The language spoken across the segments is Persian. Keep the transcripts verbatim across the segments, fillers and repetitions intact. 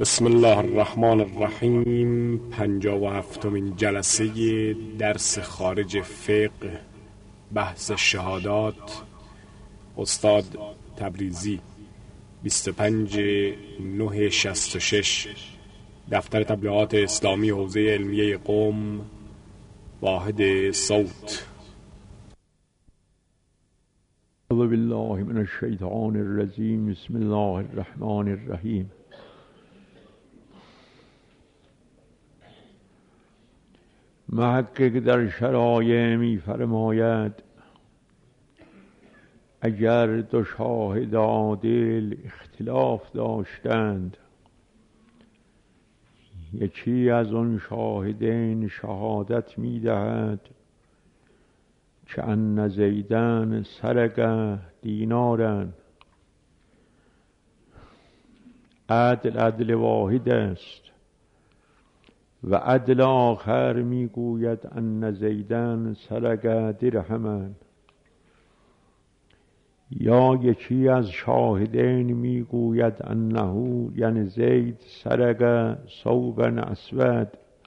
بسم الله الرحمن الرحیم. پنجاه و هفتمین جلسه درس خارج فقه، بحث شهادات، استاد تبریزی. بیست و پنج نه شصت و شش، دفتر تبلیغات اسلامی حوزه علمیه قم، واحد صوت. اعوذ بالله من الشیطان الرجیم. بسم الله الرحمن الرحیم. محقق در شرایع می فرماید اگر دو شاهد عادل اختلاف داشتند، یکی از آن شاهدین شهادت می دهد که ان زیدن سرق دینارا، عدل عدل واحد است، و عدل آخر میگوید ان زیدن سرق درهما، یا یکی از شاهدین میگوید انه یعنی زید سرق ثوبا اسود،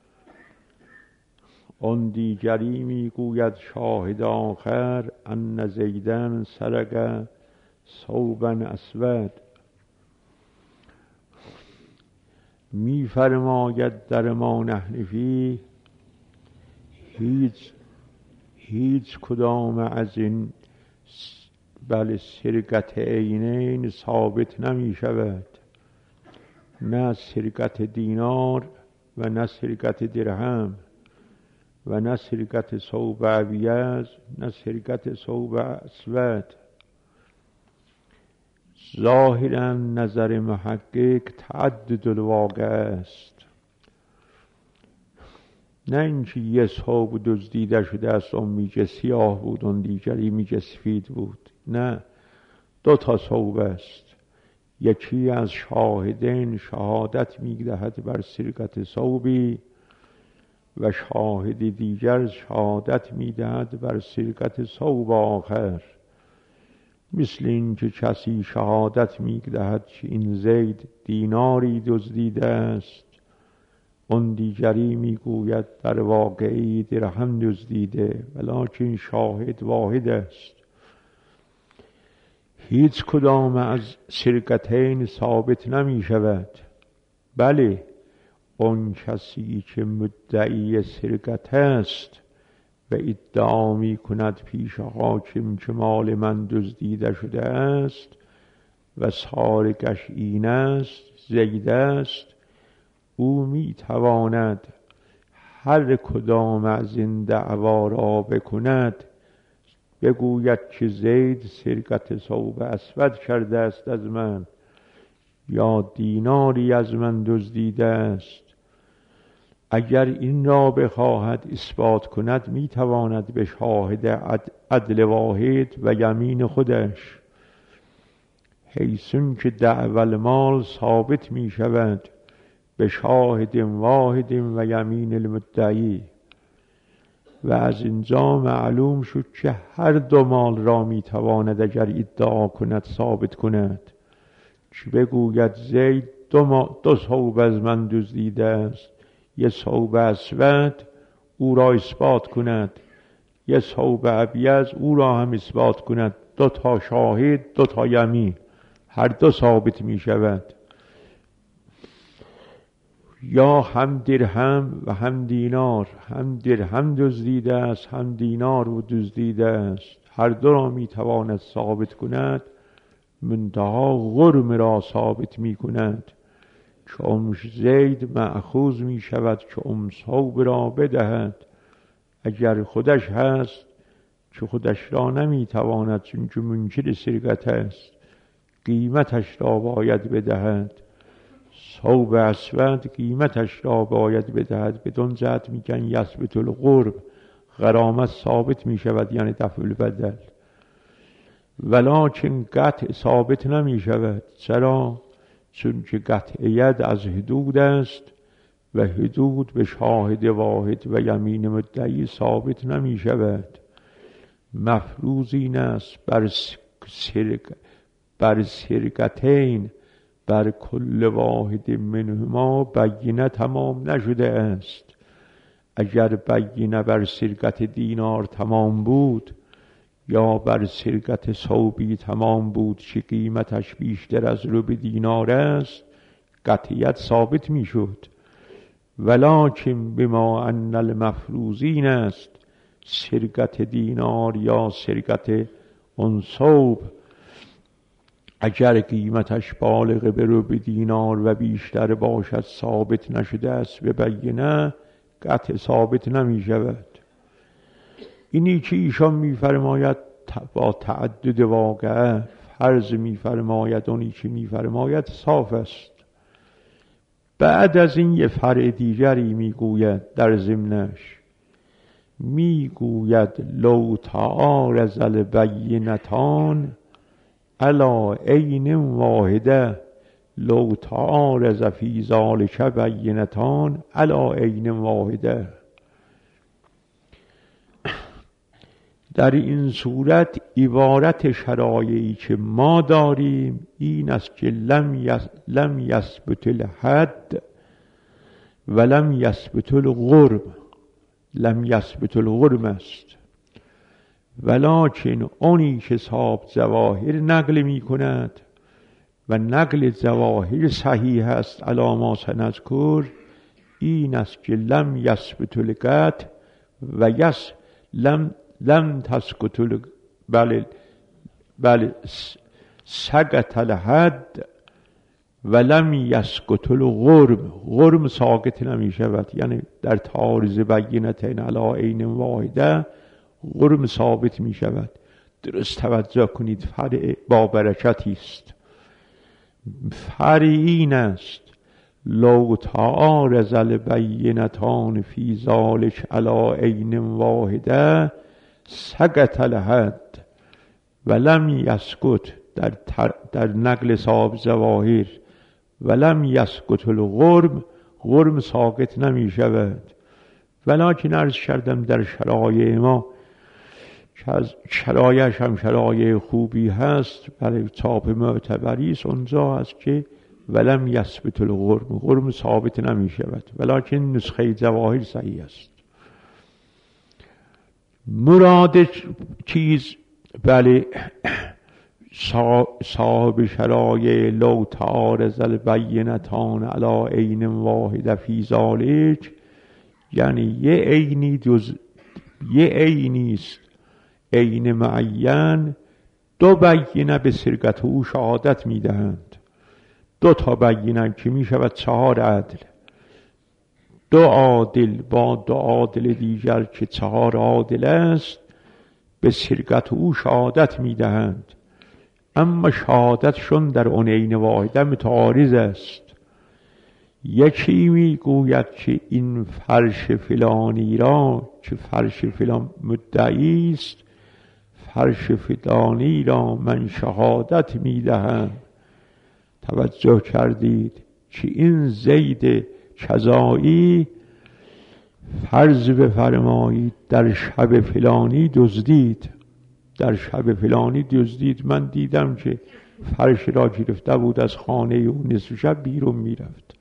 آن دیگری میگوید شاهد آخر ان زیدن سرق ثوبا اسود. می فرماید در ما نحن فیه هیچ هیچ کدام از این بله سرقت عینین ثابت نمی شود، نه سرقت دینار و نه سرقت درهم و نه سرقت ثوب ابیض نه سرقت ثوب اسود. ظاهرا نظر محقق تعدد الواقع است، نه اینکه یه ثوب دزدیده شده است، اون میگه سیاه بود اون دیگری میگه سفید بود، نه، دو تا ثوب است. یکی از شاهدین شهادت میدهد بر سرقت ثوبی و شاهد دیگر شهادت میدهد بر سرقت ثوب آخر. مثل این که کسی شهادت میدهد که این زید دیناری دزدیده است، اون دیگری میگوید در واقعی درهم دزدیده، ولکن شاهد واحد است. هیچ کدام از سرقتین ثابت نمی شود. بله، اون کسی که مدعی سرقت است و ادعا می کند پیش حاکم که مال من دزدیده شده است و سارقش این است، زید است، او می تواند هر کدام از این دعوا را بکند، بگوید که زید سرقت ثوب اسود کرده است از من، یا دیناری از من دزدیده است. اگر این را بخواهد اثبات کند می تواند به شاهد عدل واحد و یمین خودش، حیثون که دعوی المال ثابت می شود به شاهد واحد و یمین المدعی. و از اینجا معلوم شد که هر دو مال را می تواند اگر ادعا کند ثابت کند، که بگوید زید دو, ما دو ثوب از من دزدیده است، یه ثوب اسود او را اثبات کند، یه ثوب ابیض او را هم اثبات کند، دو تا شاهد دو تا یمین، هر دو ثابت می شود. یا هم درهم و هم دینار، هم درهم دزدیده است هم دینار و دزدیده است، هر دو را می تواند ثابت کند، منتها غرم را ثابت می کند که امش زید مأخوذ می شود که ام ثوب را بدهد. اگر خودش هست که خودش را نمی تواند، چون که منکر سرقت است، قیمتش را باید بدهد. ثوب اسود قیمتش را باید بدهد، بدون جهت میگن یثبت القرب، غرامت ثابت می شود، یعنی دفع البدل. ولکن قطع ثابت نمی شود. چرا؟ چون که قطع ید از حدود است و حدود به شاهد واحد و یمین مدعی ثابت نمی شود. مفروض این است بر سرق بر سرقتین بر کل واحد منهما بینه تمام نشده است. اگر بینه بر سرقت دینار تمام بود یا بر سرقت ثوبی تمام بود که قیمتش بیشتر از ربع دینار است، قطعیت ثابت می شد. ولکن بما ان المفروضین است، سرقت دینار یا سرقت اون ثوب اگر قیمتش بالغ به ربع دینار و بیشتر باشد ثابت نشده است به بینه، قطع ثابت نمی شود. اینی که ایشان می فرماید با تعدد واقعه فرض می فرماید، اونی که می فرماید صاف است. بعد از این یه فرع دیگری می گوید در ضمنش، می گوید لو تعارض البینتان علی عین واحده، لو تعارض فی ذلک بینتان علی عین واحده. در این صورت عبارت شرایعی که ما داریم این است که لم یس لم یثبت الحد و لم یثبت الغرم، لم یثبت الغرم است. ولکن اونی که صاحب ظواهر نقل می کند و نقل ظواهر صحیح است علی ما سنذکر، این است که لم یثبت القطع و یس لم لم تسقط ال... بله بله سقط الحد و لم یسقط الغرم، غرم ساقط نمی شود. یعنی در تعارض بینتین علی عین واحده غرم ثابت می شود. درست توجه کنید، فرع با برکتی است. فرع این است لو تعارض البینتان فی ذلک علی عین واحده سقط الحد و لم یسقط، در, در نقل صاحب ظواهر و لم یسقط الغرم، غرم ساقط نمی شود. ولکن عرض کردم در شرایع ما که از شرایعش هم شرایع خوبی هست، برای چاپ معتبری است، اونجا هست که ولم یثبت الغرم، غرم ثابت نمی شود، ولکن نسخه ظواهر صحیح است. مراد چیز بله صاحب شرایع لو تعارض البینتان علی عین واحده فی ذلک، یعنی یه عینی جز یه عینی است، عین معین، دو بینه به سرقت او شهادت میدهند. دو تا بینه که می شود چهار عدل، دو عادل با دو عادل دیگر که چهار عادل است به سرقت او شهادت میدهند، اما شهادتشون در اون عین واحده متعارض است. یکی میگوید که این فرش فلانی را که فرش فلان مدعی است، فرش فلانی را من شهادت میدهم. توجه کردید که این زید کذایی فرض بفرمایید در شب فلانی دزدید، در شب فلانی دزدید. من دیدم که فرش را گرفته بود از خانه او، نصف شب بیرون میرفت.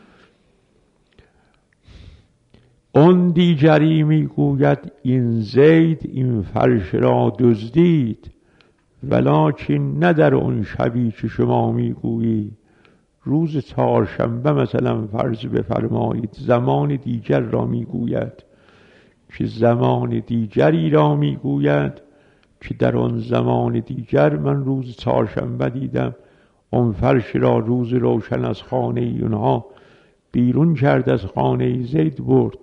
اون دیگری میگوید این زید این فرش را دزدید، ولکن نه در اون شبی که شما میگویی، روز چهارشنبه مثلا فرض بفرمایید، زمان دیگر را میگوید که زمان دیگری را میگوید که در آن زمان دیگر من روز چهارشنبه دیدم اون فرش را روز روشن از خانه اونها بیرون کرد، از خانه زید برد.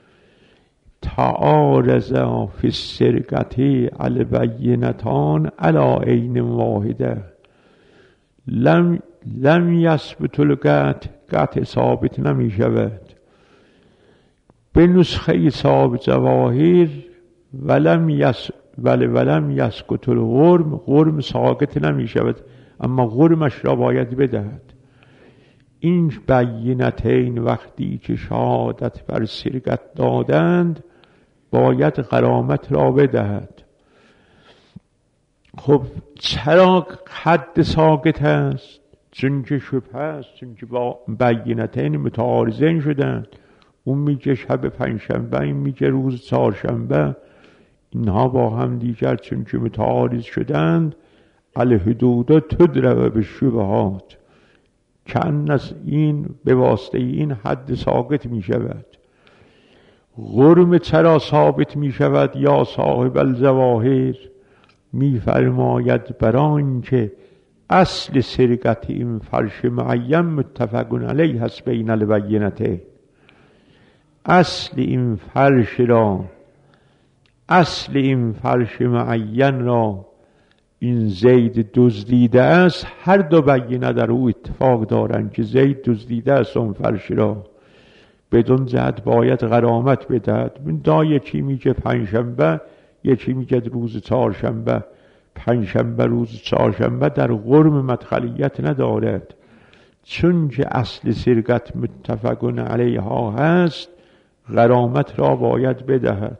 تعارض فی السرقة البینتان علی عین واحده لم لم یثبت القطع، قطع ثابت نمی شود به نسخه صاحب ظواهر. ولم یس ولی ولم یسقط الغرم، غرم ساقط نمی شود، اما غرمش را باید بدهد. این بینتین وقتی که شهادت بر سرقت دادند باید غرامت را بدهد. خب چرا حد ساقط است؟ چون که شبهه است، چون که با بینتین متعارضین شدند. اون میگه شب پنجشنبه، این میگه روز چهارشنبه. اینها با هم دیگر چون که متعارض شدند، الحدود تدرب بالشبهات، کأن از این به واسطه این حد ثابت می شود. غرم چرا ثابت می شود؟ یا صاحب الظواهر می فرماید بران که اصل سرقت این فرش معین متفق علیه هست بین البینتین. اصل این فرش را اصل این فرش معین را این زید دزدیده است. هر دو بینه در او اتفاق دارند که زید دزدیده است اون فرش را، بدون جهت باید غرامت بدهد. دا یکی میگه پنجشنبه، یکی میگه روز چهارشنبه. پنجشنبه روز چهارشنبه در غرم مدخلیت ندارد، چون که اصل سرقت متفق علیها هست، غرامت را باید بدهد.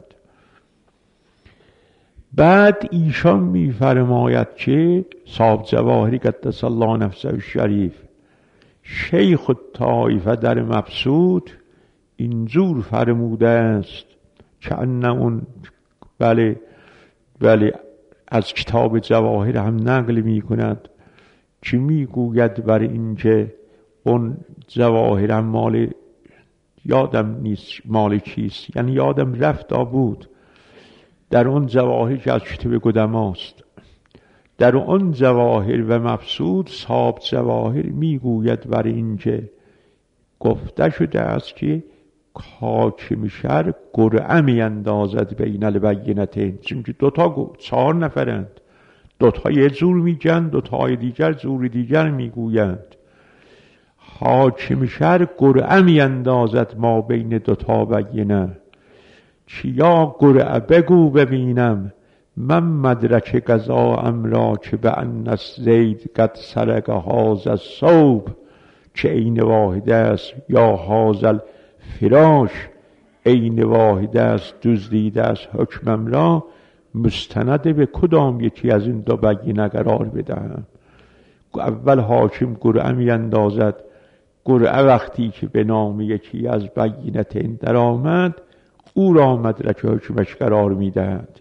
بعد ایشان میفرماید که صاحب جواهری قدس الله نفسه الشریف، شیخ الطایفه در مبسوط اینجور فرموده است که ان اون بله بله از کتاب جواهر هم نقل می کند که می گوید بر این که اون جواهر هم مال یادم نیست مال کیست، یعنی یادم رفت بود. در اون جواهر که از کتاب قدماست، در اون جواهر و مبسوط صاحب جواهر می گوید بر این که گفته شده است که حاکم شهر قرعه می اندازد بین البینتین، چون که دوتا چهار نفرند، دوتا یه جور میگن، دوتای دیگر جور دیگر میگویند. حاکم شهر قرعه می اندازد ما بین دوتا بینه، چیا قرعه بگو ببینم من مدرک قضا امرا که به ان زید قد سرق هذا الثوب، که عین واحده است، یا هذا فراش عین واحده است، دزدیده است حکمم را، مستند به کدام یکی از این دو بینه قرار بدهم؟ اول حاکم قرعه می اندازد. قرعه وقتی که به نام یکی از بینتین در آمد، او را مدرک حکمش قرار می دهد.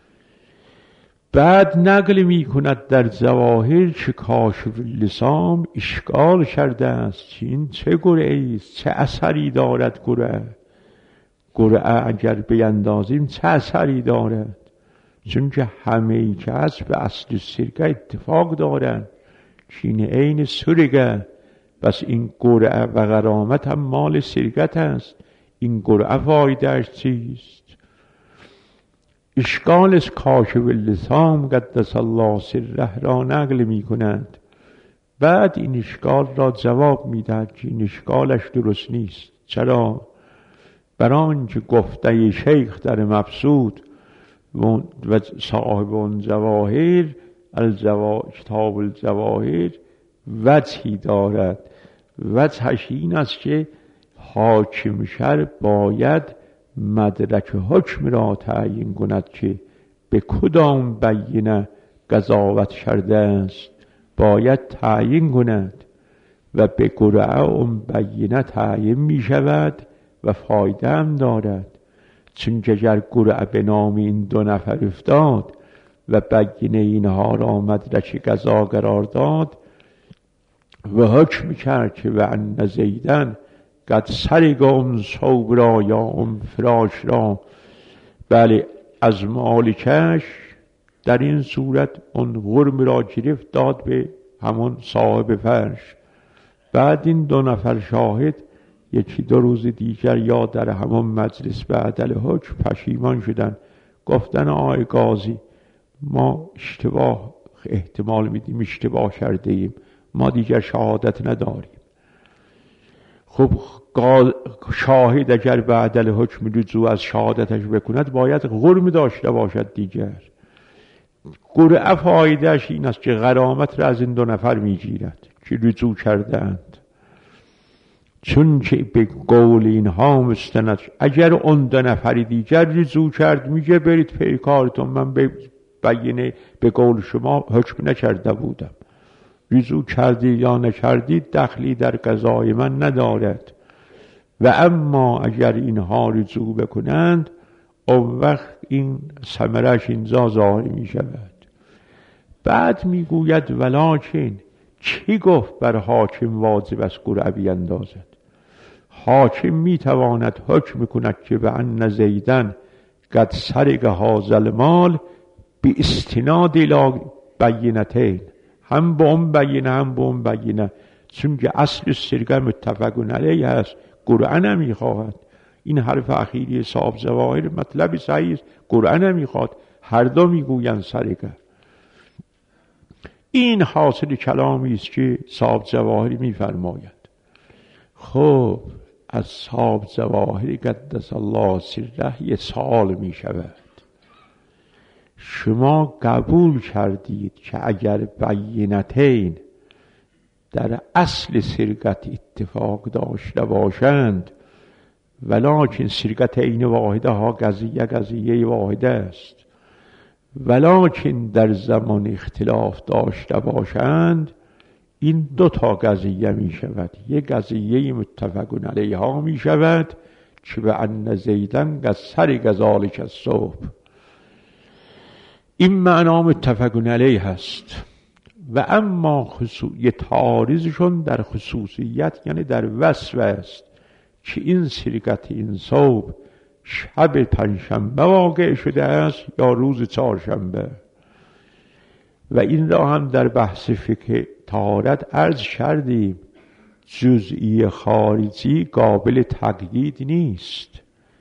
بعد نقل می کند در ظواهر که کاشف لسام اشکال کرده است که این چه قرعه است، چه اثری دارد قرعه؟ قرعه اگر بیندازیم چه اثری دارد؟ چون که همه ای که هست به اصل سرقه اتفاق دارند که این عین سرقه، بس این قرعه و غرامت هم مال سرقت است. این قرعه فایدهش چیست؟ اشکال از کاشف اللسام قدس الله سره را نقل می کنند. بعد این اشکال را جواب می دهد که این اشکالش درست نیست. چرا؟ بران که گفته شیخ در مبسوط و صاحب اون جواهر الجوا... کتاب الجواهر وجهی دارد. وجهش این است که حاکم شهر باید مدرک حکم را تعیین کند که به کدام بینه قضاوت کرده است، باید تعیین کند و به قرعه اون بینه تعیین می شود و فایده هم دارد. چون که اگر قرعه به نام این دو نفر افتاد و بینه اینها را مدرک قضا قرار داد و حکم کرد که و ان زیدن قد سرق اون ثوب را یا اون فراش را، بله از مالکش، در این صورت اون غرم را گرفت داد به همون صاحب فرش. بعد این دو نفر شاهد یکی دو روز دیگر یا در همون مجلس به عدل حکم پشیمان شدن، گفتن آقای قاضی ما اشتباه احتمال میدیم، اشتباه کرده ایم، ما دیگر شهادت نداریم. خب شاهد اگر به عدل حکم رجوع از شهادتش بکند باید غرم داشته باشد دیگر. قرعه فایدهش این است که غرامت را از این دو نفر میگیرد که رجوع کردند، چون که به قول اینها مستند. اگر اون دو نفر دیگر رجوع کرد میگه برید پی کارتون، من به بینه به قول شما حکم نکرده بودم، رجوع کردی یا نکردی دخلی در قضای من ندارد. و اما اگر اینها رجوع بکنند اون وقت این ثمرش اینجا ظاهر می شود. بعد می گوید ولکن چی گفت بر حاکم واجب است قرعه بیندازد؟ حاکم می تواند حکم کند که به ان زیدن قد سرق هذا المال به استناد الی بینتین، هم با اون بینه هم با اون بینه، چون که اصل سرقه متفق علیه است، قرعه نمی خواهد. این حرف اخیری صاحب ظواهر مطلب صحیح است، قرعه نمی خواهد، هر دو می گویند سرقه. این حاصل کلامی است که صاحب ظواهر می فرماید. خب از صاحب ظواهر قدس الله سره یه سوال می شود. شما قبول کردید که اگر بینتین در اصل سرقت اتفاق داشته باشند، ولکن سرقت این واحده ها قضیه قضیه واحده است، ولکن در زمان اختلاف داشته باشند، این دو تا قضیه می شود. یک قضیه متفق علیها می شود که به ان زیدن قد سرق ذلک الصبح، این معنا متفق علیه هست. و اما خصوص... یه تعارضشون در خصوصیت یعنی در وصف است که این سرقت این صبح شب پنجشنبه واقع شده است یا روز چهارشنبه. و این را هم در بحث فقه طهارت عرض کردیم، جزئی خارجی قابل تقیید نیست.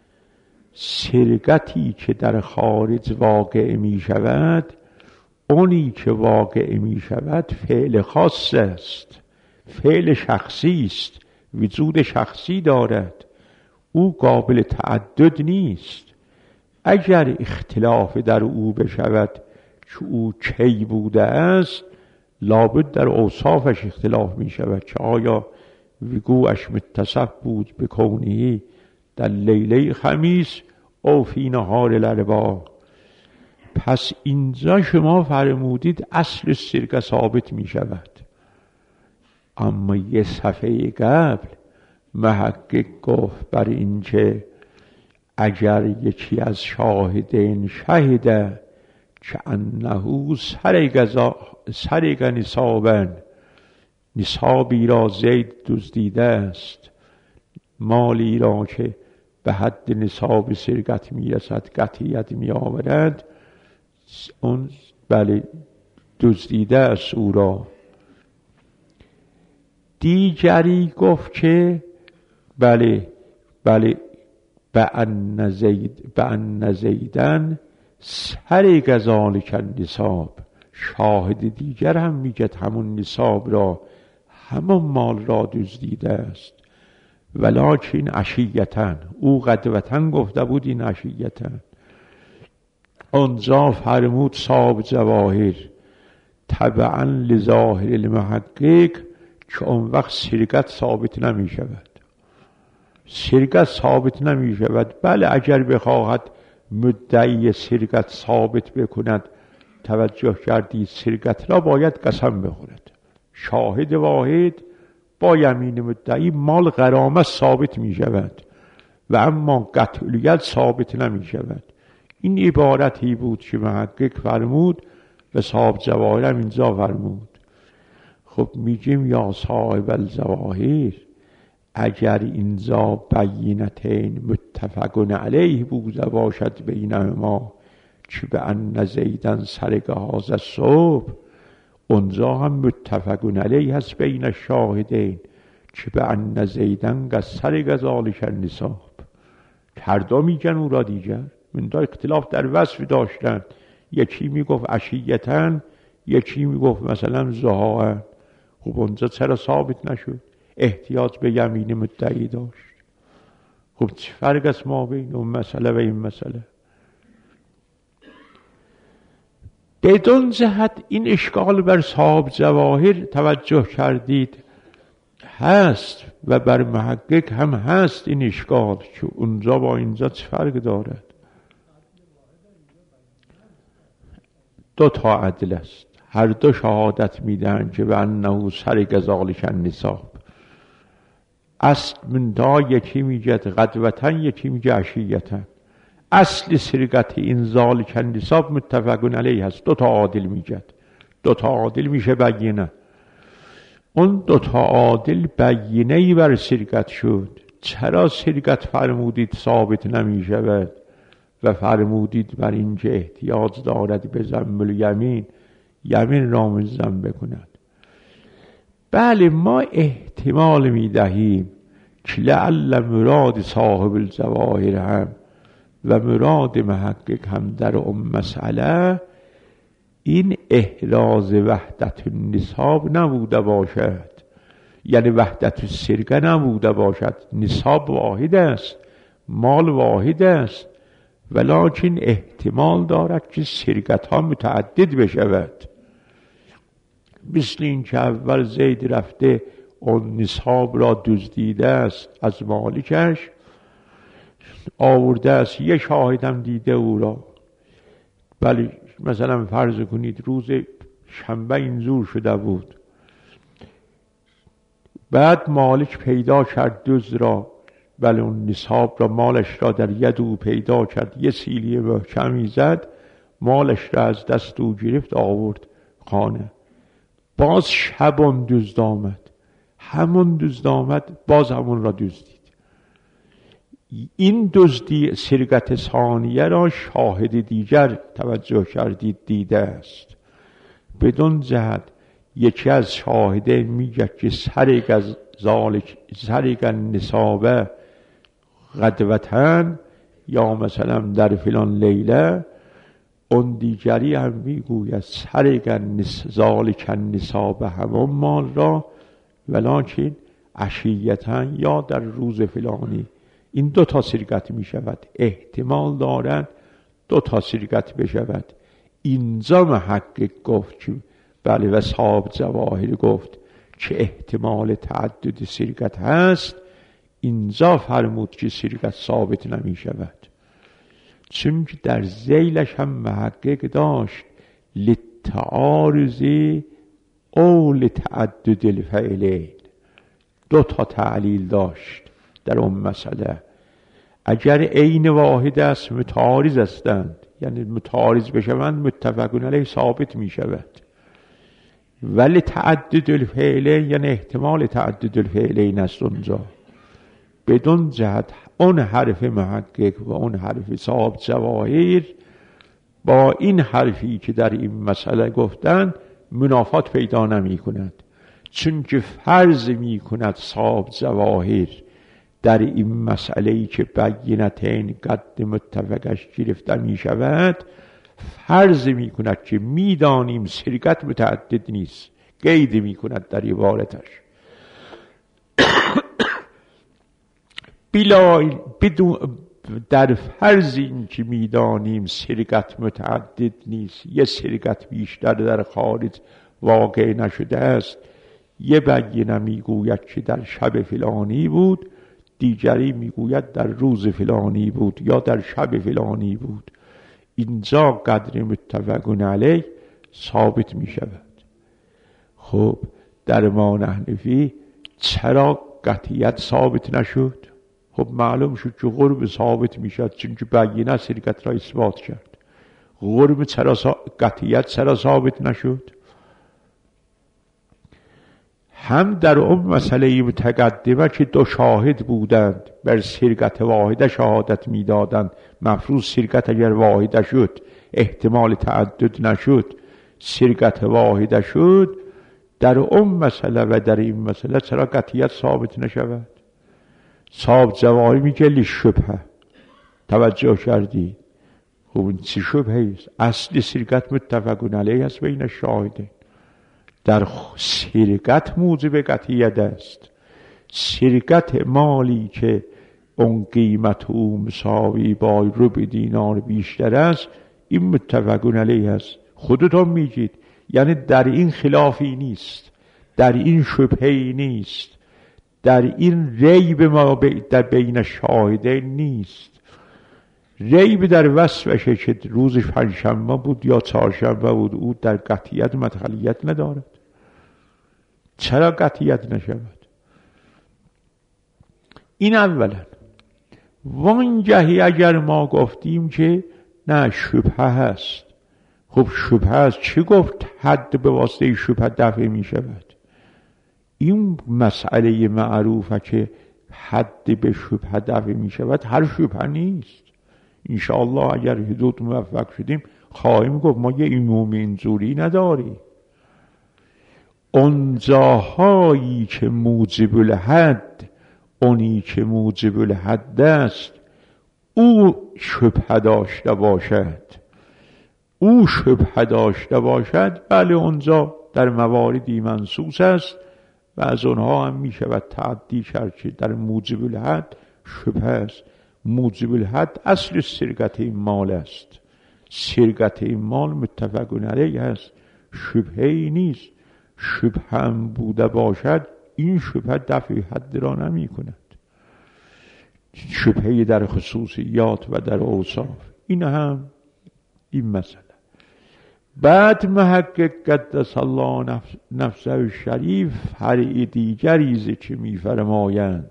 سرقتی که در خارج واقع می شود، اونی که واقع می شود فعل خاص است، فعل شخصی است، وجود شخصی دارد، او قابل تعدد نیست. اگر اختلاف در او بشود که او کی بوده است، لابد در اوصافش اختلاف می شود که آیا وقوعش متصف بود به کونه در لیله خمیس او فی نهار الاربعاء. پس اینجا شما فرمودید اصل سرقه ثابت می شود، اما یه صفحه قبل محقق گفت بر این که اگر یکی از شاهدین شهده که انه سرق نصابا، نصابی را زید دزدیده است، مالی را که به حد نصاب سرقت می رسد قطعیت می آورد، اون بله دزدیده است او را. دیگری گفت که بله بله به ان زید به ان زیدن سرق ذلک النصاب. شاهد دیگر هم میگه همون نصاب را، همون مال را دزدیده است، ولکن عشیتن، او غدوتن گفته بود این عشیتن. آنجا فرمود صاحب ظواهر تبعا لظاهر المحقق که اون وقت سرقت ثابت نمی شود، سرقت ثابت نمی شود. بله اگر بخواهد مدعی سرقت ثابت بکند، توجه کردید سرقت را باید قسم بخورد، شاهد واحد با یمین مدعی مال غرامه ثابت می شود و اما قطعیت ثابت نمی شود. این عبارتی بود که محقق فرمود و صاحب ظواهر هم اینجا فرمود. خب میگیم یا صاحب الظواهر، اگر اینجا بینتین متفق علیه بوده باشد بینهما که به ان زیدن سرق هذا الصبح، اونجا هم متفق علیه هست بین الشاهدین که به ان زیدن قد سرق ذلک النصاب. هر دو میگن او را دیگر من دا اختلاف در وصف داشتن، یکی میگفت عشیتن، یکی میگفت مثلا ضحاها. خب اونجا چرا ثابت نشد؟ احتیاج به یمین مدعی داشت. خب چه فرق است ما بین اون مسئله و این مسئله؟ بدون جهت این اشکال بر صاحب ظواهر توجه کردید هست و بر محقق هم هست این اشکال که اونجا با اینجا چه فرق دارد؟ دو تا عدل است، هر دو شهادت میدن که به انه سرق ذالک النصاب. اصل منتها یکی میگه غدوتن، یکی میگه عشیتن. اصل سرقت این ذالک النصاب متفقون علیه هست. دو تا عادل میگه، دو تا عادل میشه بینه. اون دو تا عادل بینه‌ای بر سرقت شد. چرا سرقت فرمودید ثابت نمی شود و فرمودید بر اینکه احتیاج دارد به ذم الیمین، یمین را ملزم بکند؟ بله ما احتمال می دهیم که لعل مراد صاحب الظواهر هم و مراد محقق هم در اون مسئله این احراز وحدت النصاب نبوده باشد، یعنی وحدت السرقه نبوده باشد. نصاب واحد است، مال واحد است، ولکن احتمال دارد که سرقت ها متعدد بشود. مثل این که اول زید رفته اون نصاب را دزدیده است از مالکش، آورده است، یه شاهدم دیده او را. ولی مثلا فرض کنید روز شنبه اینجور شده بود، بعد مالک پیدا کرد دزد را، ولی اون نصاب را، مالش را در ید او پیدا کرد، یه سیلی محکمی زد، مالش را از دست او گرفت آورد خانه. باز شب اون دزد آمد، همون دزد آمد، باز همون را دزدید. این دزدی سرقت ثانیه را شاهد دیگر توجه کردید دیده است. بدون جهت یکی از شاهده میگه که سرق از ذالک سرق النصاب غدوتن، یا مثلا در فلان لیله. اون دیگری هم میگوید سرق ذالک النصاب همون مال را، ولکن عشیتن، یا در روز فلانی. این دو تا سرقت می شود. احتمال دارد دو تا سرقت بشود. اینجا محقق گفت که بله، و صاحب ظواهر گفت که احتمال تعدد سرقت هست. اینجا فرمود که سرقت ثابت نمی شود، چون در ذیلش هم محقق داشت للتعارض او لتعدد الفعلین. دو تا تعلیل داشت در اون مسئله. اگر عین واحد است متعارض هستند، یعنی متعارض بشوند، متفقون علیه ثابت می شود. ولی تعدد الفعلین یعنی احتمال تعدد الفعلین است اونجا. بدون جهت اون حرف محقق و اون حرف صاحب ظواهر با این حرفی که در این مسئله گفتن منافات پیدا نمی کند، چون که فرض می کند صاحب ظواهر در این مسئله‌ای که بینتین قد متفقش گرفته می شود، فرض می کند که می دانیم سرقت متعدد نیست، قید می کند در عبارتش. بلا بدون در فرض این که می دانیم سرقت متعدد نیست، یه سرقت بیشتر در خارج واقع نشده است، یه بینه می گوید که در شب فلانی بود، دیگری میگوید در روز فلانی بود یا در شب فلانی بود. اینجا قدر متفقون علیه ثابت می شود. خب در ما نحنفی چرا قطعیت ثابت نشد؟ خب معلوم شد که غرب ثابت می شد، چون که بینه سرقت را اثبات کرد. غرب چرا سا... قطعیت چرا ثابت نشد؟ هم در اون مسئله متقدمه که دو شاهد بودند بر سرقت واحده شهادت میدادند، مفروض سرقت اگر واحده شد احتمال تعدد نشد، سرقت واحده شد. در اون مسئله و در این مسئله چرا قطعیت ثابت نشود؟ صاحب ظواهر میگه لشبهه. توجه کردی؟ خب این چی شبهه است؟ اصل سرقت متفقون علیه است بین شاهدین. در سرقت موجب قطعیت است. سرقت مالی که اون قیمت او مساوی با ربع دینار بیشتر است، این متفقون علیه است. خودتون میگید، یعنی در این خلافی نیست، در این شبهه‌ای نیست، در این ریب ما در بین شاهدین نیست. ریب در وصفشه که روز پنجشنبه بود یا چهارشنبه بود، او در قطعیت مدخلیت ندارد. چرا قطعیت نشود؟ این اولا. وانگهی اگر ما گفتیم که نه شبهه هست، خب شبهه هست، چی گفت حد به واسطه شبهه دفع می شود؟ این مسئله معروفه که حد به شبهه دفع می شود، هر شبهه نیست. انشاءالله اگر حدود موفق شدیم خواهیم گفت ما یه عموم اینجوری نداریم. انزاهایی که موجب الحد، اونی که موجب الحد است، او شبهه داشته باشد، او شبهه داشته باشد، بله اونجا در مواردی منصوص است و از اونها هم می شود تعدی کرد که در موجب الحد شبهه است. موجب الحد اصل سرقت این مال است. سرقت این مال متفق علیه است، شبهه ای نیست. شبهه هم بوده باشد، این شبهه دفع حد را نمی کند. شبهه در خصوصیات و در اوصاف، این هم این مسئله. بعد محقق قدس الله نفس نفسه شریف فرع دیگریزه که می فرمایند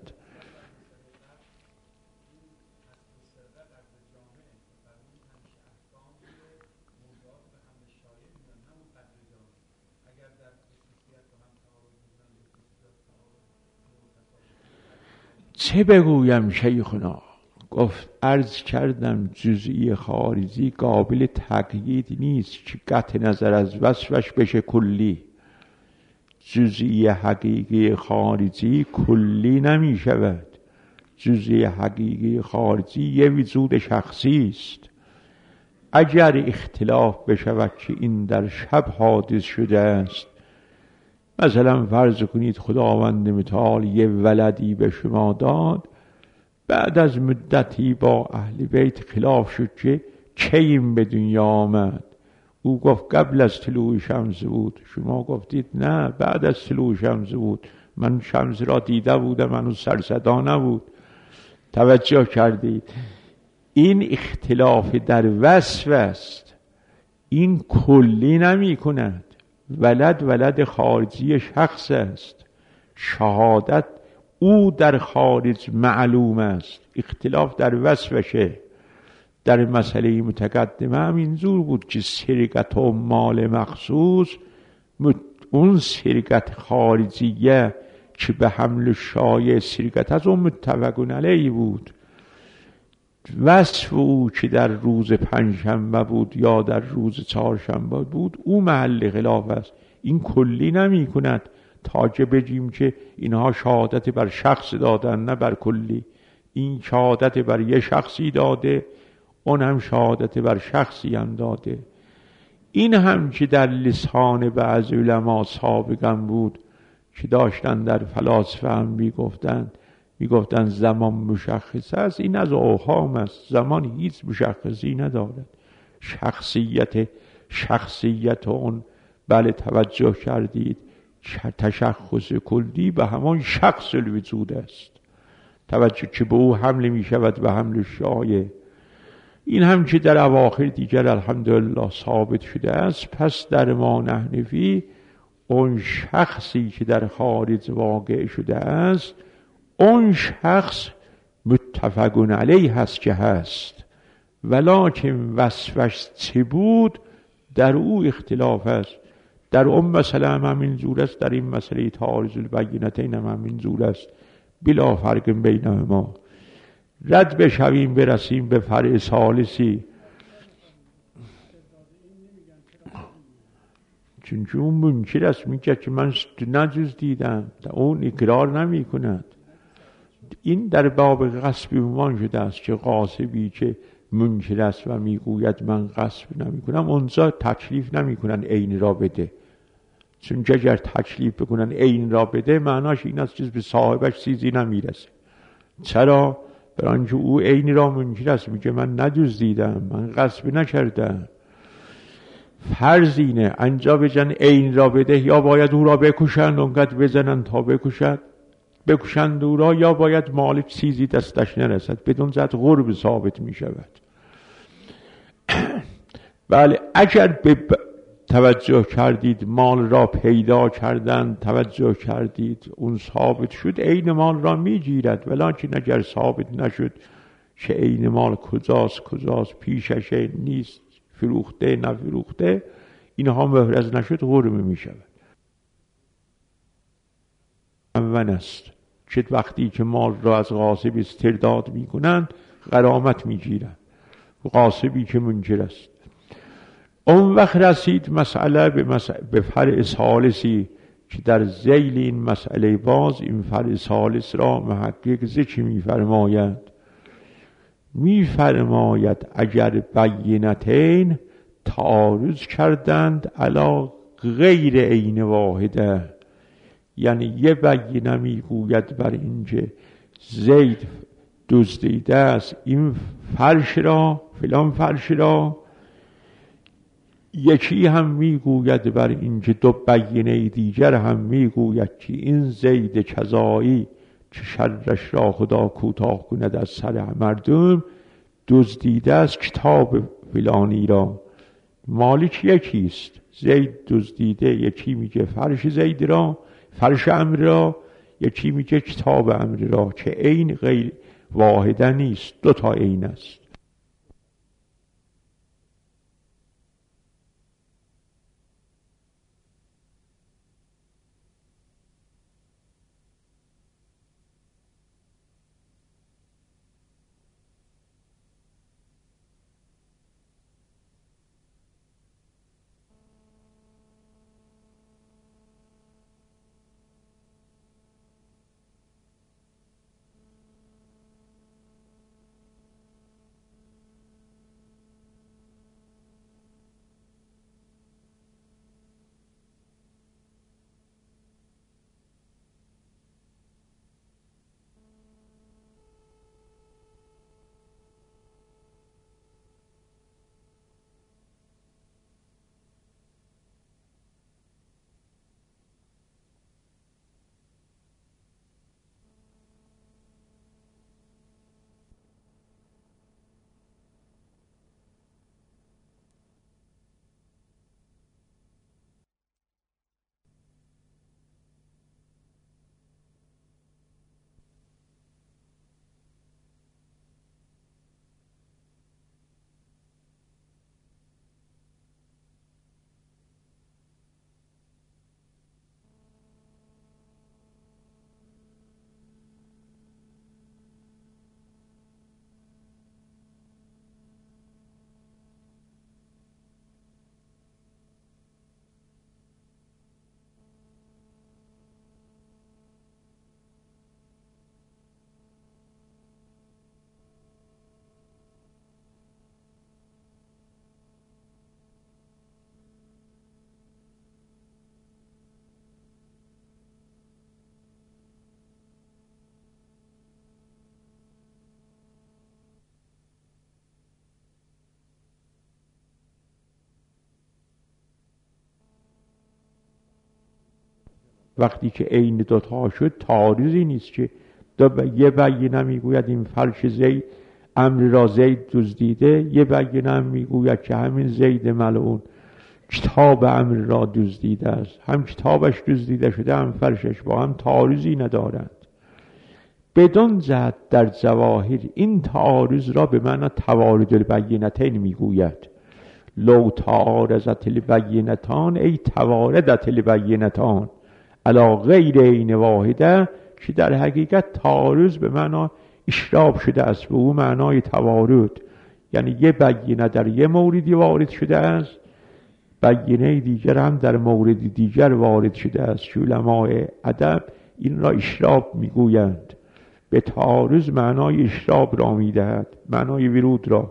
چه بگویم شیخنا؟ گفت عرض کردم جزئی خارجی قابل تقیید نیست که قطع نظر از وصفش بشه کلی. جزئی حقیقی خارجی کلی نمی شود. جزئی حقیقی خارجی یه وجود شخصی است. اگر اختلاف بشود که این در شب حادث شده است، مثلا فرض کنید خداوند متعال یه ولدی به شما داد، بعد از مدتی با اهل بیت خلاف شد که کی این به دنیا آمد. او گفت قبل از طلوع شمس بود، شما گفتید نه بعد از طلوع شمس بود. من شمس را دیده بودم، منو سرصدا نبود. توجه کردید؟ این اختلاف در وصف است، این کلی نمی کند. ولد ولد خارجی شخص است، شهادت او در خارج معلوم است، اختلاف در وصفشه. در مسئله متقدمه هم اینجور بود که سرقت و مال مخصوص، اون سرقت خارجیه که به حمل شایع سرقت از اون متفق علیه بود. وصف او که در روز پنجشنبه بود یا در روز چهارشنبه بود، او محل خلاف است. این کلی نمی کند تا که بگیم که اینها شهادت بر شخص دادن، نه بر کلی. این شهادت بر یه شخصی داده، اون هم شهادت بر شخصی هم داده. این هم که در لسان بعض علما سابقا بود که داشتن در فلاسفه هم می گفتن می گفتن زمان مشخص است. این از اوهام است. زمان هیچ مشخصی ندارد. شخصیت شخصیت اون، بله توجه کردید، تشخص کلی به همان شخص الوجود است. توجه که به او حمل می شود به حمل شایع. این هم که در اواخر دیگر الحمدلله ثابت شده است. پس در ما نحنفی اون شخصی که در خارج واقع شده است، اون شخص متفق علیه هست که هست، ولکن وصفش چه بود در او اختلاف است. در اون مسئله هم همین جور است، در این مسئله تعارض البینتین هم همین جور است، بلا فرق بینهما. رد بشویم برسیم به فرع ثالثی، چون اون منکر است، میگه که من نجوز دیدم، اون اقرار نمی کند. این در باب غصب عنوان شده است که غاصبی که منکر است و میگوید من غصب نمی کنم، اونجا تکلیف نمی کنن عین را بده. چون اگر تکلیف بکنن عین را بده، معناش این است که به صاحبش چیزی نمیرسه. چرا؟ برانکه او عین را منکر است، میگه من نجوز دیدم، من غصب نکردم. فرض اینه انجا بجن عین را بده، یا باید او را بکشند اونقدر بزنن تا بکشد بکشند او را، یا باید مالک چیزی دستش نرسد، بدون زد غرب ثابت می شود. بله اگر به توجه کردید مال را پیدا کردن، توجه کردید اون ثابت شد، عین مال را میگیرد. ولکن اگر ثابت نشد که عین مال کجاست کجاست، پیششه نیست، فروخته نفروخته، اینها محرز نشد غرمه میشود. اول است که وقتی که مال را از غاصب استرداد میکنند غرامت میگیرند، غاصبی که منکر است. اون وقت رسید مسئله به, مسئله به فرع ثالثی که در ذیل این مسئله باز این فرع ثالث را محقق ذکر میفرماید. میفرماید اگر بینتین تعارض کردند علی غیر عین واحده، یعنی یه بینه میگوید بر اینکه زید دزدیده است این فرش را، فلان فرش را، یکی هم میگوید بر اینکه دو بینه دیگر هم میگوید که این زید کذایی که شرش را خدا کوتاه کند از سر مردم دزدیده است کتاب فلانی را. مالک یکیست، زید دزدیده، یکی میگه فرش زید را، فرش امر را، یکی میگه کتاب امر را، که عین غیر واحده نیست، دو تا عین است. وقتی که عین دوتا شد تعارضی نیست که دو ب... یه بینه میگوید این فرش زید امر را زید دزدیده، یه بینه هم میگوید که همین زید ملعون کتاب امر را دزدیده است. هم کتابش دزدیده شده هم فرشش، با هم تعارضی ندارند. بدون جهت در ظواهر این تعارض را به معنی توارد البینتین میگوید. لو تعارضت البینتان ای تواردت البینتان علی غیر عین واحده، که در حقیقت تعارض به معنی اشراب شده است، به او معنای توارد، یعنی یه بینه در یه موردی وارد شده است، بینه دیگر هم در مورد دیگر وارد شده است. علماء ادب این را اشراب میگویند. به تعارض معنای اشراب را میدهد، معنای ورود را.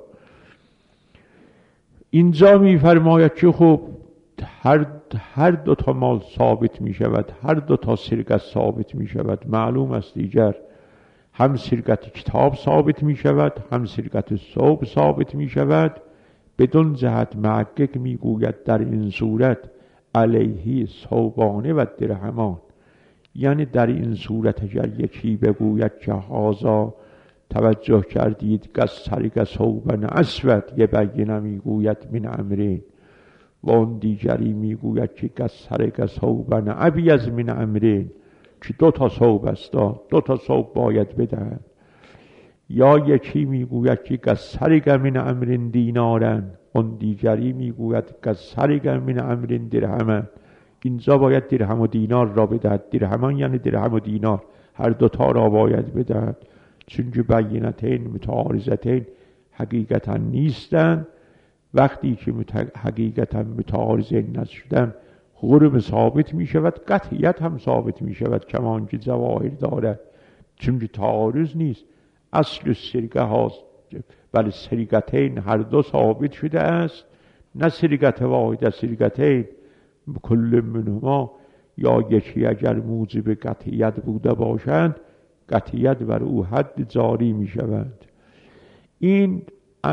اینجا میفرماید که خب هر هر دو تا مال ثابت می شود، هر دو تا سرقت ثابت می شود. معلوم است دیگر هم سرقت کتاب ثابت می شود، هم سرقت ثوب ثابت می شود. بدون جهت محقق می گوید در این صورت علیه ثوبانه و درهمان، یعنی در این صورت اگر یکی بگوید که هازا توجه کردید که از سرگ ثوبن اسود یبین میگوید من امرین و اون دیگری میگوید که از سرگ ثوبن ابیض من امرین که دو تا ثوب است، دو تا ثوب باید بدهد. یا یکی میگوید که از سرگ من امرین دینارن، اون دیگری میگوید که از سرگ من امرین درهمن. اینجا باید درهم و دینار را بدهد. درهمان یعنی درهم و دینار، هر دوتا را باید بدهد، چون بینتین متعارضتین حقیقتا نیستن. وقتی که حقیقتا متعارضین نشدن غرم ثابت می شود، قطعیت هم ثابت می شود کمان که ظواهر دارد، چون تعارض نیست. اصل سرگه هاست، بله سرگتین هر دو ثابت شده است، نه سرگت واحد، سرگتین کل منهما. یا یکی اگر موجب قطعیت بوده باشند قطعیت بر او حد جاری می شود. این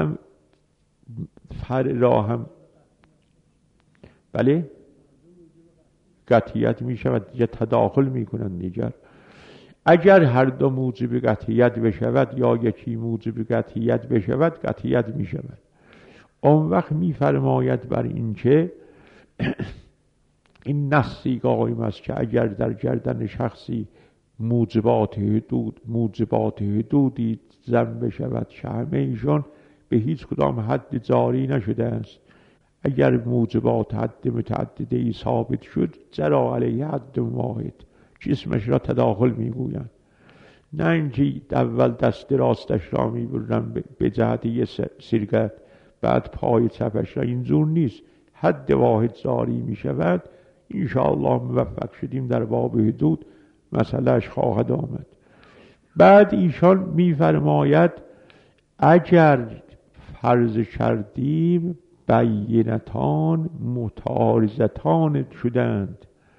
فر را هم بله قطعیت می شود، یا تداخل می کنند دیگر. اگر هر دو موجب قطعیت بشود یا یکی موجب قطعیت بشود قطعیت می شود. اون وقت می فرماید بر این که این نصی قائم است که اگر در گردن شخصی موجبات حدود موجبات حدودی ضم بشود که همه ایشان به هیچ کدام حد جاری نشده است. اگر موجبات حد متعدده ای ثابت شد جرا علیه حد واحد، جسمش را تداخل میگویند. نه اینکه اول دست راستش را میبرن به جهت یه سرگت، بعد پای چپش را، اینجور نیست. حد واحد جاری میشود. انشاءالله موفق شدیم در باب حدود مسئلهش خواهد آمد. بعد ایشان میفرماید اگر فرض کردیم بینتان متعارضتان شدند،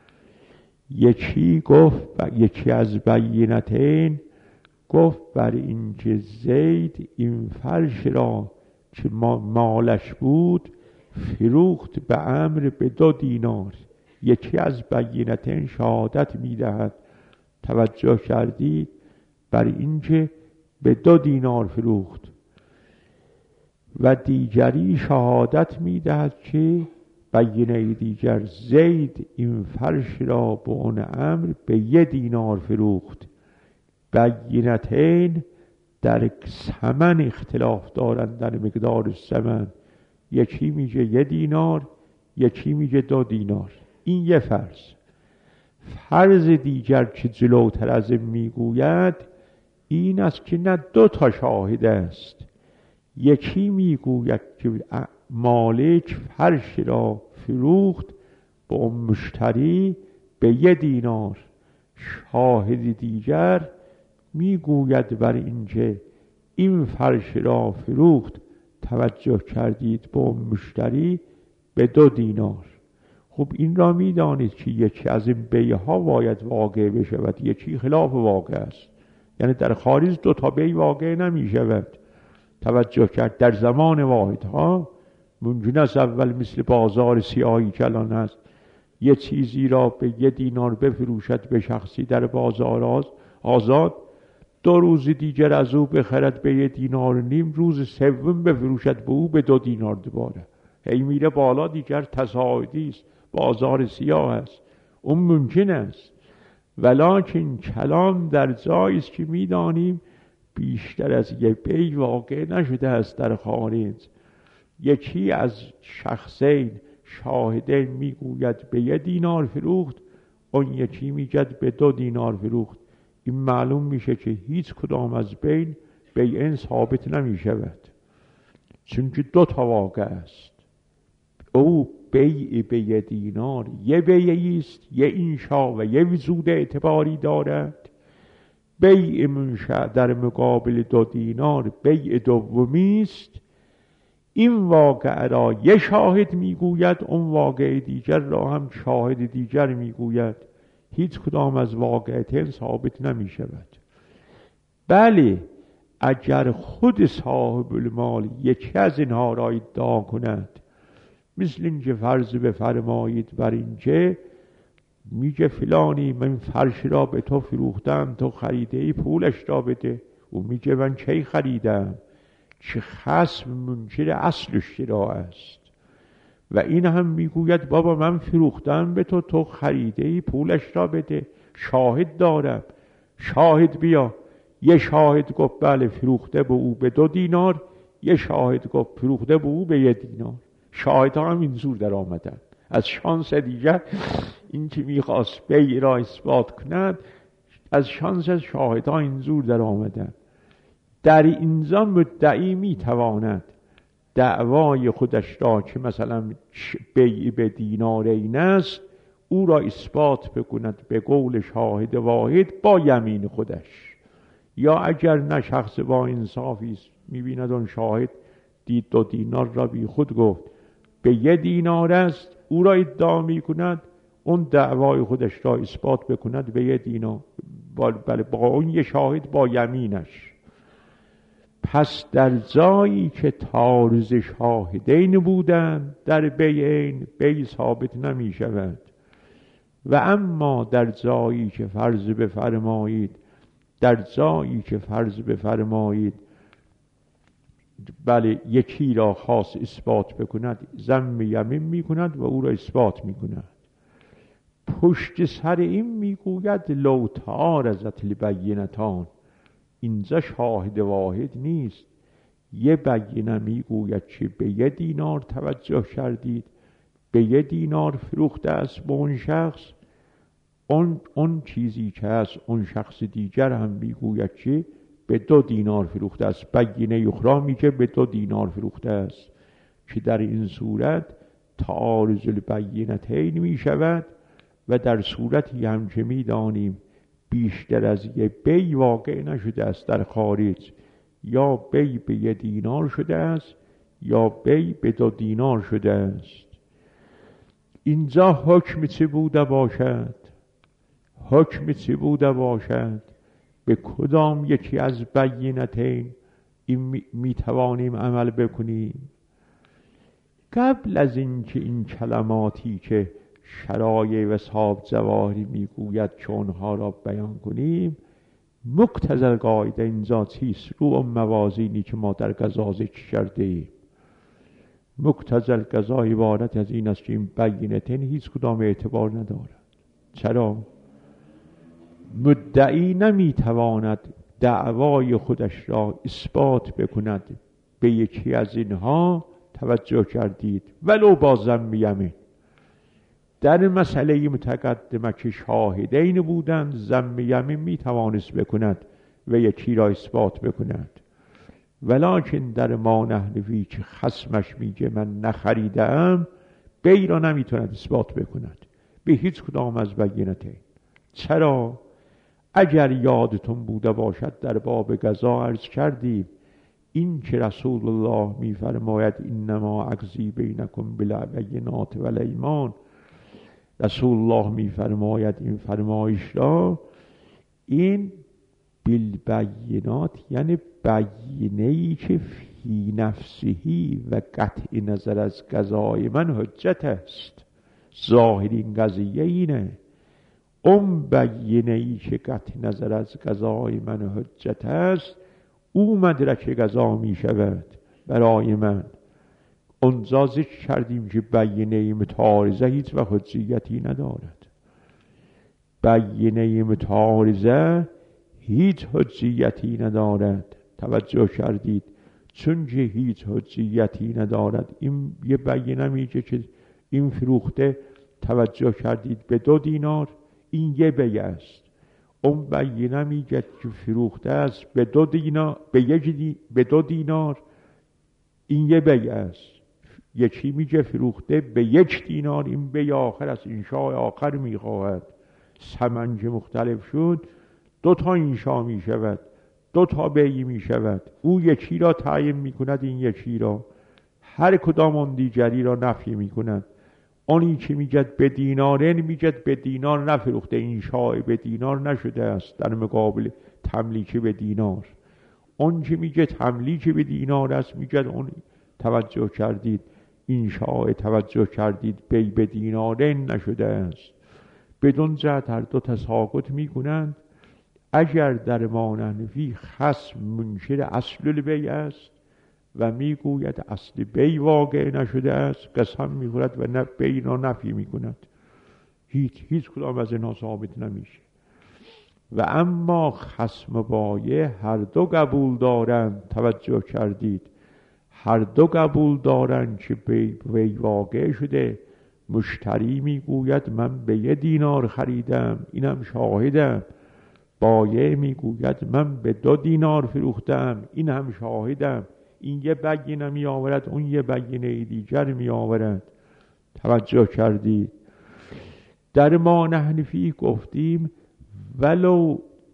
یکی گفت یکی از بینتین گفت بر اینکه زید این فرش را که مالش بود فروخت به امر به دو دینار. یکی از بینتین شهادت میدهد، توجه کردید، بر اینکه به دو دینار فروخت، و دیگری شهادت میدهد که بینه دیگر زید این فرش را به اون امر به یه دینار فروخت. بینتین در ثمن اختلاف دارند، در مقدار ثمن. یکی میگه یه دینار، یکی میگه دو دینار. این یه فرض. فرض دیگر که جلوتر از این میگوید این است که نه دو تا شاهد است. یکی میگوید که مالک فرش را فروخت به اون مشتری به یه دینار. شاهد دیگر میگوید بر اینکه این فرش را فروخت، توجه کردید، به اون مشتری به دو دینار. خب این را میدانید که یکی از این بیع ها باید واقع بشود، یکی خلاف واقع است. یعنی در خارج دو تا بیع واقع نمی شود. توجه کرد در زمان واحد ها ممکن است اول مثل بازار سیاهی که الان هست یه چیزی را به یه دینار بفروشد به شخصی در بازار آزاد، دو روز دیگر از او بخرد به یه دینار نیم، روز سوم بفروشد به او به دو دینار دوباره. هی میره بالا، دیگر تصاعدی است، بازار سیاه است. اون ممکن است، ولکن کلام در جایی است که میدانیم بیشتر از یک بیع واقع نشده است در خارج. یکی از شخصین شاهدین میگوید به یه دینار فروخت، اون یکی میگد به دو دینار فروخت. این معلوم میشه که هیچ کدام از بین بیعین ثابت نمی شود، چون که دو تا واقع است. او بیع به یه دینار یه بیعی است، یه انشا و یه وجود اعتباری دارد. بیع منشأ در مقابل دو دینار بیع دومی است. این واقع را یه شاهد میگوید، اون واقع دیگر را هم شاهد دیگر میگوید. هیچ کدام از واقعیتین ثابت نمی شود. بله اگر خود صاحب المال یکی از اینها را ادعا کند، مثل اینکه فرض بفرمایید بر اینکه میگه فلانی من فرش را به تو فروختم، تو خریده ای، پولش را بده. او میگه من کی خریدم؟ چه خصم منکر اصل اشترا است. و این هم میگوید بابا من فروختم به تو، تو خریده ای، پولش را بده، شاهد دارم، شاهد بیا. یه شاهد گفت بله فروخته به او به دو دینار، یه شاهد گفت فروخته به او به یه دینار. شاهد ها هم اینجور در آمدن. از شانس دیگر این که میخواست بیع را اثبات کند، از شانس شاهد ها اینجور در آمدن. در اینجا مدعی میتواند دعوای خودش را که مثلا بیع به دینار این است، او را اثبات بکند به قول شاهد واحد با یمین خودش. یا اگر نه شخص با انصافی است، میبیند اون شاهد دید دو دینار را بی خود گفت، به یه دینار است، او را ادعا میکند، اون دعوای خودش را اثبات بکند به یه دینار، بله با اون یه شاهد با یمینش. پس در جایی که تعارض شاهدین بودند در بیعین، بیع ثابت نمی شود. و اما در جایی که فرض بفرمایید در جایی که فرض بفرمایید بله یکی را خاص اثبات بکند، ضم یمین می کند و او را اثبات می کند. پشت سر این می گوید لو تعارضت البینتان، اینجا شاهد واحد نیست. یه بینه می گوید که به یه دینار توجه کردید، به یه دینار فروخته است به اون شخص، اون, اون چیزی که هست اون شخص دیگر هم می گوید که به دو دینار فروخته است، بینه اخرى میگه به دو دینار فروخته است، که در این صورت تعارض البینتین می شود. و در صورتی هم که می دانیم بیشتر از یه بی واقع نشده است در خارج، یا بی به یه دینار شده است یا بی به دو دینار شده است. اینجا حکم چه بوده باشد؟ حکم چه بوده باشد؟ به کدام یکی از بینتین این می توانیم عمل بکنیم؟ قبل از اینکه این کلماتی که شرایع و صاحب جواهری میگوید که اونها را بیان کنیم، مقتضی قاعده اینجا چیست؟ رو اون موازینی که ما در قضا ذکر کرده ایم. مقتضی القضا عبارت از این است که این بینتین هیچ کدام اعتبار ندارد. چرا؟ مدعی نمیتواند دعوای خودش را اثبات بکند به یکی از اینها، توجه کردید، ولو با ضم یمین. در مسئله متقدمه که شاهدین بودند، ضم یمین میتوانست بکند و یکی را اثبات بکند. ولکن در ما نحنفی که خصمش میگه من نخریدم، بیع را نمیتوند اثبات بکند به هیچ کدام از بینتین. چرا؟ اگر یادتون بوده باشد در باب قضا عرض کردیم این که رسول الله میفرماید انما اقضی بینکم بالبینات والایمان، رسول الله میفرماید این فرمایش را، این بالبینات یعنی بینه‌ای که فی نفسهی و قطع نظر از قضای من حجت است. ظاهرین قضیه اینه، اون بینه‌ای که قطع نظر از قضای من حجت است، او مدرک قضا می شود برای من. اونجا ذکر کردیم که بینه متعارضه هیچ و حجیتی ندارد. بینه متعارضه هیچ حجیتی ندارد. توجه کردید؟ چون که هیچ حجیتی ندارد، این یه بینه میگه که این فروخته، توجه کردید، به دو دینار، این یه بیع است. اون بینه میگه که فروخته است به دو دینار، به یک دی... به دو دینار، این یه بیع است. یکی میگه فروخته به یک دینار، این بیع آخر است، انشاء آخر میخواهد. ثمن که مختلف شد، دو تا انشاء میشود، دو تا بیع میشود. او یکی را تعیین میکند، این یکی را، هر کدام اون دیگری را نفی میکند. اونی که میگد به دینارین میگد به دینار نفروخته، انشاء به دینار نشده است در مقابل تملیک به دینار. اون که میگه تملیک به دینار است میگد اون، توجه کردید، انشاء، توجه کردید، بی به دینارین نشده است. بدون جهت هر دو تساقط میکنند. اگر در ما حنفی خصم منکر اصل البیع است و میگوید اصل بیع واقع نشده است، قسم میخورد و نه بیع را نفی میکند. هیچ هیچ کدام از اینها ثابت نمیشه. و اما خصم بایع هر دو قبول دارند، توجه کردید، هر دو قبول دارند که بیع واقع شده. مشتری میگوید من به یه دینار خریدم، اینم شاهدم. بایع میگوید من به دو دینار فروختم، این هم شاهدم. این یه بگینه می آورد، اون یه بگینه دیگر می آورد. توجه کردید. در ما حنفی گفتیم ولو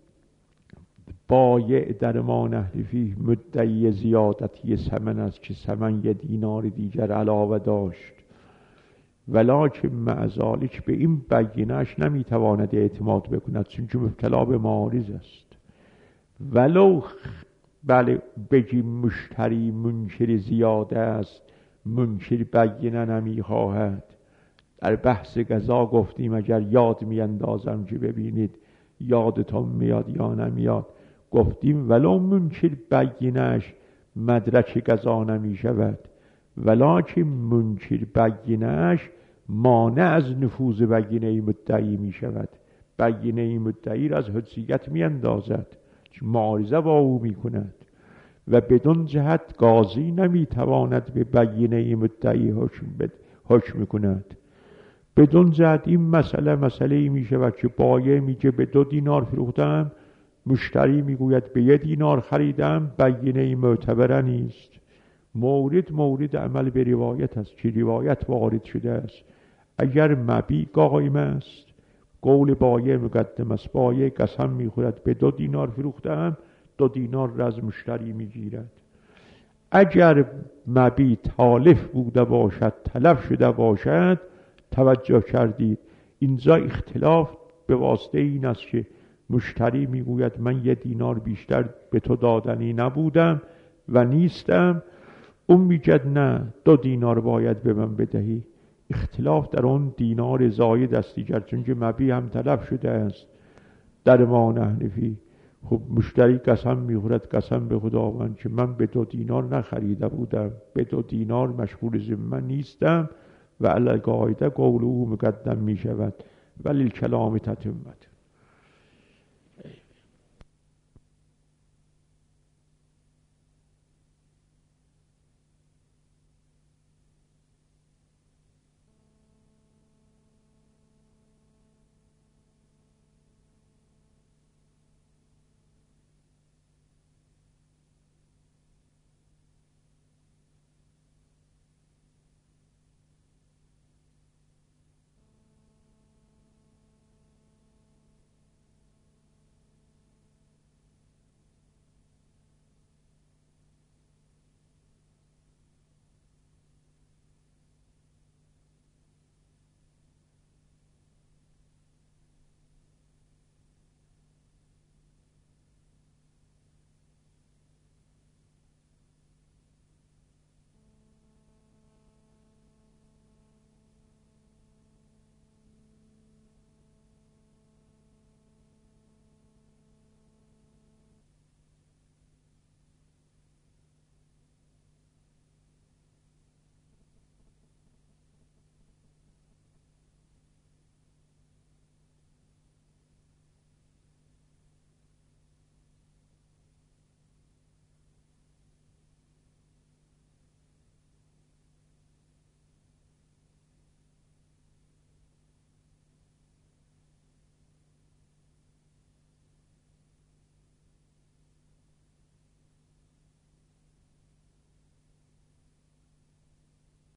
بایع در ما حنفی مدعی زیادتی ثمن است که ثمن یه دینار دیگر علاوه داشت، ولکن مع ذلک به این بگینه‌اش نمیتواند اعتماد بکند چون که مبتلا به معارض است. ولو بله بگیم مشتری منکر زیاده است، منکر بگینه نمیخواهد. در بحث قضا گفتیم اگر یاد میاندازم که ببینید یادتون میاد یا نمیاد، گفتیم ولو منکر بگینه‌اش مدرک قضا نمیشود، ولکن منکر بگینه‌اش مانع از نفوذ بگینه مدعی میشود. بگینه مدعی را از حجیت میاندازد، معارضه با او میکند و بدون جهت قاضی نمیتواند به بگینه مدعی حکم بد حکم کند. بدون جهت این مسئله مسئله ای میشود که بایع میگه به دو دینار فروختم، مشتری میگوید به یک دینار خریدم، بگینه معتبر نیست. مورد مورد عمل به روایت است که روایت وارد شده است. اگر مبیع قائم است، قول بایع مقدم است، بایع قسم میخورد به دو دینار فروختم، دو دینار را از مشتری میگیرد. اگر مبیع تالف بوده باشد، تلف شده باشد، توجه کردید اینجا اختلاف به واسطه این است که مشتری میگوید من یه دینار بیشتر به تو دادنی نبودم و نیستم، اون میگد نه دو دینار باید به من بدهی. اختلاف در اون دینار زاید است دیگر، چون که مبیع هم تلف شده است. در ما حنفی خب مشتری قسم میخورد، قسم به خداوند که من به دو دینار نخریده بودم، به دو دینار مشغول ذمه نیستم و علی قاعده قول او مقدم میشود ولی کلام تتمت.